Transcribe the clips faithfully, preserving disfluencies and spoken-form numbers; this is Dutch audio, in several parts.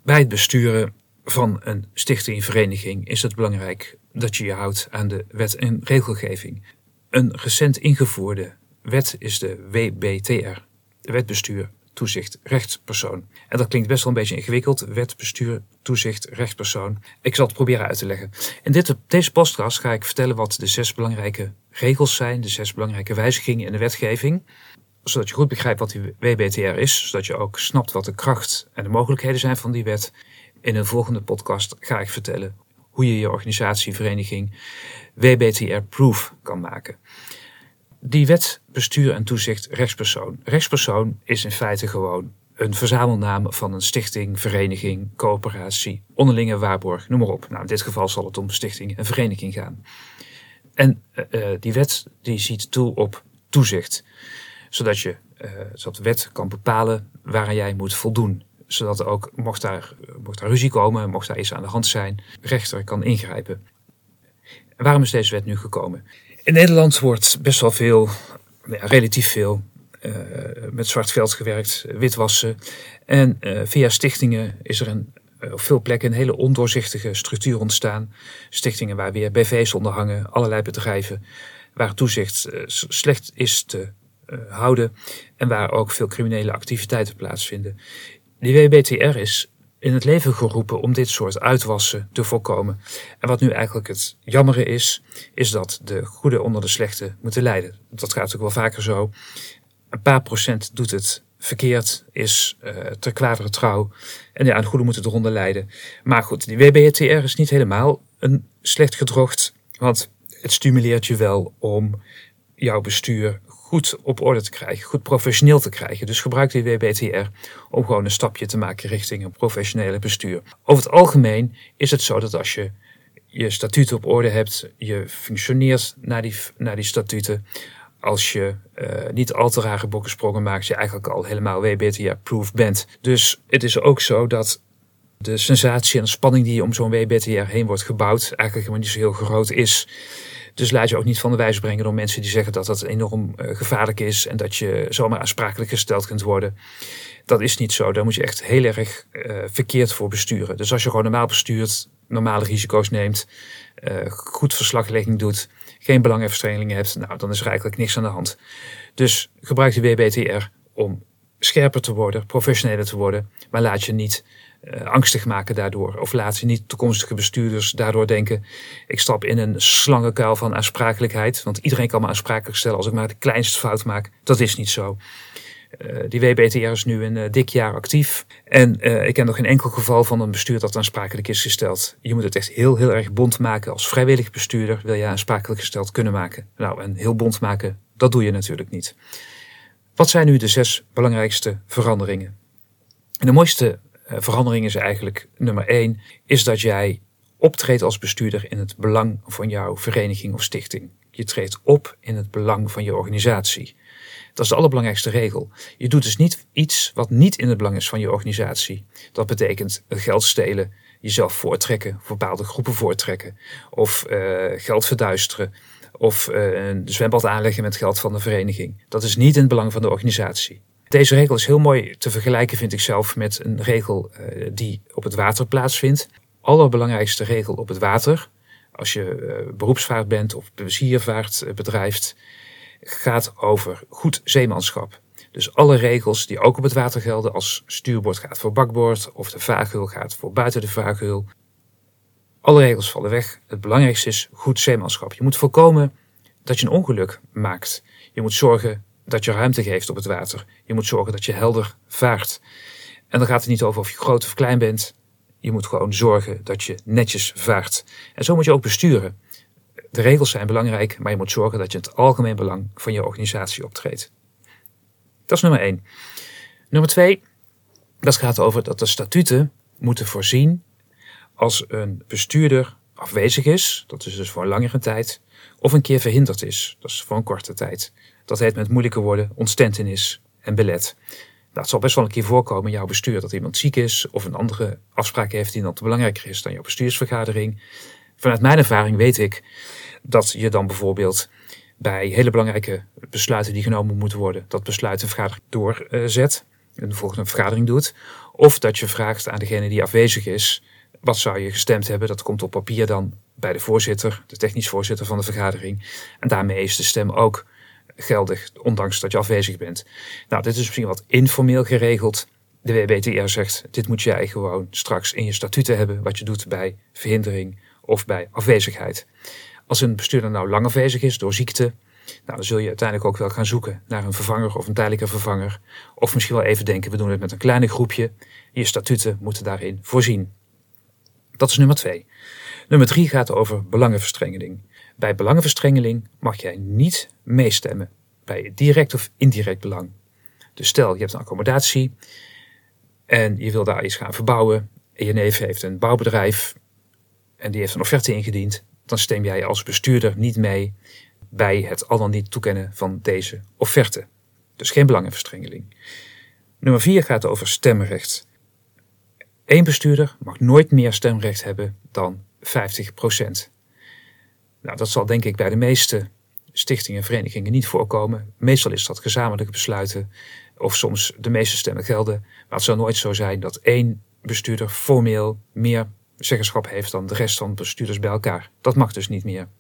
Bij het besturen van een stichting, vereniging, is het belangrijk dat je je houdt aan de wet en regelgeving. Een recent ingevoerde wet is de W B T R, de Wet Bestuur, Toezicht, Rechtspersoon. En dat klinkt best wel een beetje ingewikkeld, wet, bestuur, toezicht, rechtspersoon. Ik zal het proberen uit te leggen. In dit, deze podcast ga ik vertellen wat de zes belangrijke regels zijn, de zes belangrijke wijzigingen in de wetgeving, zodat je goed begrijpt wat die W B T R is, zodat je ook snapt wat de kracht en de mogelijkheden zijn van die wet. In een volgende podcast ga ik vertellen hoe je je organisatie, vereniging W B T R-proof kan maken. Die wet, bestuur en toezicht, rechtspersoon. Rechtspersoon is in feite gewoon een verzamelnaam van een stichting, vereniging, coöperatie, onderlinge waarborg, noem maar op. Nou, in dit geval zal het om stichting en vereniging gaan. En uh, die wet die ziet toe op toezicht, zodat je uh, zodat de wet kan bepalen waaraan jij moet voldoen. Zodat ook, mocht daar, mocht daar ruzie komen, mocht daar iets aan de hand zijn, de rechter kan ingrijpen. En waarom is deze wet nu gekomen? In Nederland wordt best wel veel, ja, relatief veel, uh, met zwart geld gewerkt, witwassen. En uh, via stichtingen is er een, uh, op veel plekken een hele ondoorzichtige structuur ontstaan. Stichtingen waar weer B V's onder hangen, allerlei bedrijven, waar toezicht uh, slecht is te uh, houden en waar ook veel criminele activiteiten plaatsvinden. Die W B T R is in het leven geroepen om dit soort uitwassen te voorkomen. En wat nu eigenlijk het jammere is, is dat de goede onder de slechte moeten lijden. Dat gaat natuurlijk wel vaker zo. Een paar procent doet het verkeerd, is uh, ter kwadere trouw. En ja, de goede moeten eronder lijden. Maar goed, die W B T R is niet helemaal een slecht gedrocht, want het stimuleert je wel om jouw bestuur goed op orde te krijgen, goed professioneel te krijgen. Dus gebruik die W B T R om gewoon een stapje te maken richting een professionele bestuur. Over het algemeen is het zo dat als je je statuten op orde hebt, je functioneert naar die, naar die statuten, als je uh, niet al te rare bokkensprongen maakt, je eigenlijk al helemaal W B T R-proof bent. Dus het is ook zo dat de sensatie en de spanning die om zo'n W B T R heen wordt gebouwd, eigenlijk helemaal niet zo heel groot is. Dus laat je ook niet van de wijs brengen door mensen die zeggen dat dat enorm uh, gevaarlijk is en dat je zomaar aansprakelijk gesteld kunt worden. Dat is niet zo. Daar moet je echt heel erg uh, verkeerd voor besturen. Dus als je gewoon normaal bestuurt, normale risico's neemt, uh, goed verslaglegging doet, geen belangenverstrengelingen hebt, nou, dan is er eigenlijk niks aan de hand. Dus gebruik de W B T R om scherper te worden, professioneler te worden, maar laat je niet uh, angstig maken daardoor. Of laat je niet toekomstige bestuurders daardoor denken, ik stap in een slangenkuil van aansprakelijkheid, want iedereen kan me aansprakelijk stellen als ik maar de kleinste fout maak. Dat is niet zo. Uh, die W B T R is nu een uh, dik jaar actief en uh, ik ken nog geen enkel geval van een bestuur dat aansprakelijk is gesteld. Je moet het echt heel, heel erg bond maken. Als vrijwillig bestuurder wil je aansprakelijk gesteld kunnen maken. Nou, en heel bond maken, dat doe je natuurlijk niet. Wat zijn nu de zes belangrijkste veranderingen? En de mooiste uh, verandering is eigenlijk nummer één, is dat jij optreedt als bestuurder in het belang van jouw vereniging of stichting. Je treedt op in het belang van je organisatie. Dat is de allerbelangrijkste regel. Je doet dus niet iets wat niet in het belang is van je organisatie. Dat betekent geld stelen, jezelf voortrekken, bepaalde groepen voortrekken, of uh, geld verduisteren, of uh, een zwembad aanleggen met geld van de vereniging. Dat is niet in het belang van de organisatie. Deze regel is heel mooi te vergelijken, vind ik zelf, met een regel uh, die op het water plaatsvindt. Allerbelangrijkste regel op het water, als je uh, beroepsvaart bent of pleziervaart uh, bedrijft, gaat over goed zeemanschap. Dus alle regels die ook op het water gelden, als stuurboord gaat voor bakboord of de vaargeul gaat voor buiten de vaargeul. Alle regels vallen weg. Het belangrijkste is goed zeemanschap. Je moet voorkomen dat je een ongeluk maakt. Je moet zorgen dat je ruimte geeft op het water. Je moet zorgen dat je helder vaart. En dan gaat het niet over of je groot of klein bent. Je moet gewoon zorgen dat je netjes vaart. En zo moet je ook besturen. De regels zijn belangrijk, maar je moet zorgen dat je in het algemeen belang van je organisatie optreedt. Dat is nummer één. Nummer twee, dat gaat over dat de statuten moeten voorzien als een bestuurder afwezig is, dat is dus voor een langere tijd, of een keer verhinderd is, dat is voor een korte tijd. Dat heet met moeilijke woorden ontstentenis en belet. Nou, het zal best wel een keer voorkomen in jouw bestuur dat iemand ziek is of een andere afspraak heeft die dan te belangrijker is dan jouw bestuursvergadering. Vanuit mijn ervaring weet ik dat je dan bijvoorbeeld bij hele belangrijke besluiten die genomen moeten worden, dat besluit een vergadering doorzet. een volgende vergadering doet. Of dat je vraagt aan degene die afwezig is, wat zou je gestemd hebben? Dat komt op papier dan bij de voorzitter, de technisch voorzitter van de vergadering. En daarmee is de stem ook geldig, ondanks dat je afwezig bent. Nou, dit is misschien wat informeel geregeld. De W B T R zegt, dit moet jij gewoon straks in je statuten hebben, wat je doet bij verhindering of bij afwezigheid. Als een bestuurder nou lang afwezig is door ziekte, nou, dan zul je uiteindelijk ook wel gaan zoeken naar een vervanger of een tijdelijke vervanger. Of misschien wel even denken, we doen het met een kleiner groepje. Je statuten moeten daarin voorzien. Dat is nummer twee. Nummer drie gaat over belangenverstrengeling. Bij belangenverstrengeling mag jij niet meestemmen bij direct of indirect belang. Dus stel, je hebt een accommodatie en je wil daar iets gaan verbouwen. En je neef heeft een bouwbedrijf en die heeft een offerte ingediend. Dan stem jij als bestuurder niet mee bij het al dan niet toekennen van deze offerte. Dus geen belangenverstrengeling. Nummer vier gaat over stemrecht. Eén bestuurder mag nooit meer stemrecht hebben dan vijftig procent. Nou, dat zal denk ik bij de meeste stichtingen en verenigingen niet voorkomen. Meestal is dat gezamenlijke besluiten of soms de meeste stemmen gelden. Maar het zal nooit zo zijn dat één bestuurder formeel meer zeggenschap heeft dan de rest van de bestuurders bij elkaar. Dat mag dus niet meer.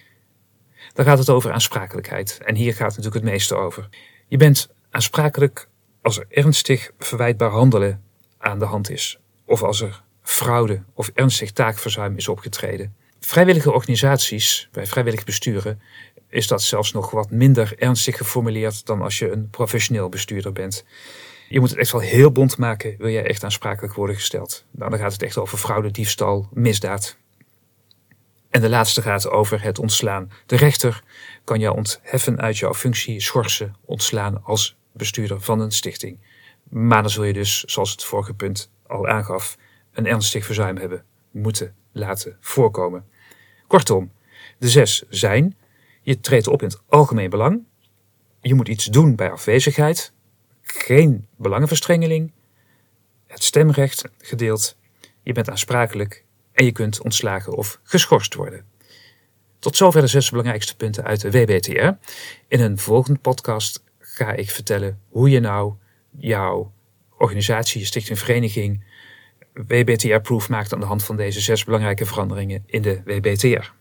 Dan gaat het over aansprakelijkheid. En hier gaat het natuurlijk het meeste over. Je bent aansprakelijk als er ernstig verwijtbaar handelen aan de hand is. Of als er fraude of ernstig taakverzuim is opgetreden. Vrijwillige organisaties, bij vrijwillig besturen, is dat zelfs nog wat minder ernstig geformuleerd dan als je een professioneel bestuurder bent. Je moet het echt wel heel bond maken, wil jij echt aansprakelijk worden gesteld. Nou, dan gaat het echt over fraude, diefstal, misdaad. En de laatste gaat over het ontslaan. De rechter kan jou ontheffen uit jouw functie, schorsen, ontslaan als bestuurder van een stichting. Maar dan zul je dus, zoals het vorige punt al aangaf, een ernstig verzuim hebben moeten laten voorkomen. Kortom, de zes zijn: je treedt op in het algemeen belang, je moet iets doen bij afwezigheid, geen belangenverstrengeling, het stemrecht gedeeld, je bent aansprakelijk en je kunt ontslagen of geschorst worden. Tot zover de zes belangrijkste punten uit de W B T R. In een volgende podcast ga ik vertellen hoe je nou jouw organisatie, je stichting, vereniging W B T R-proof maakt aan de hand van deze zes belangrijke veranderingen in de W B T R.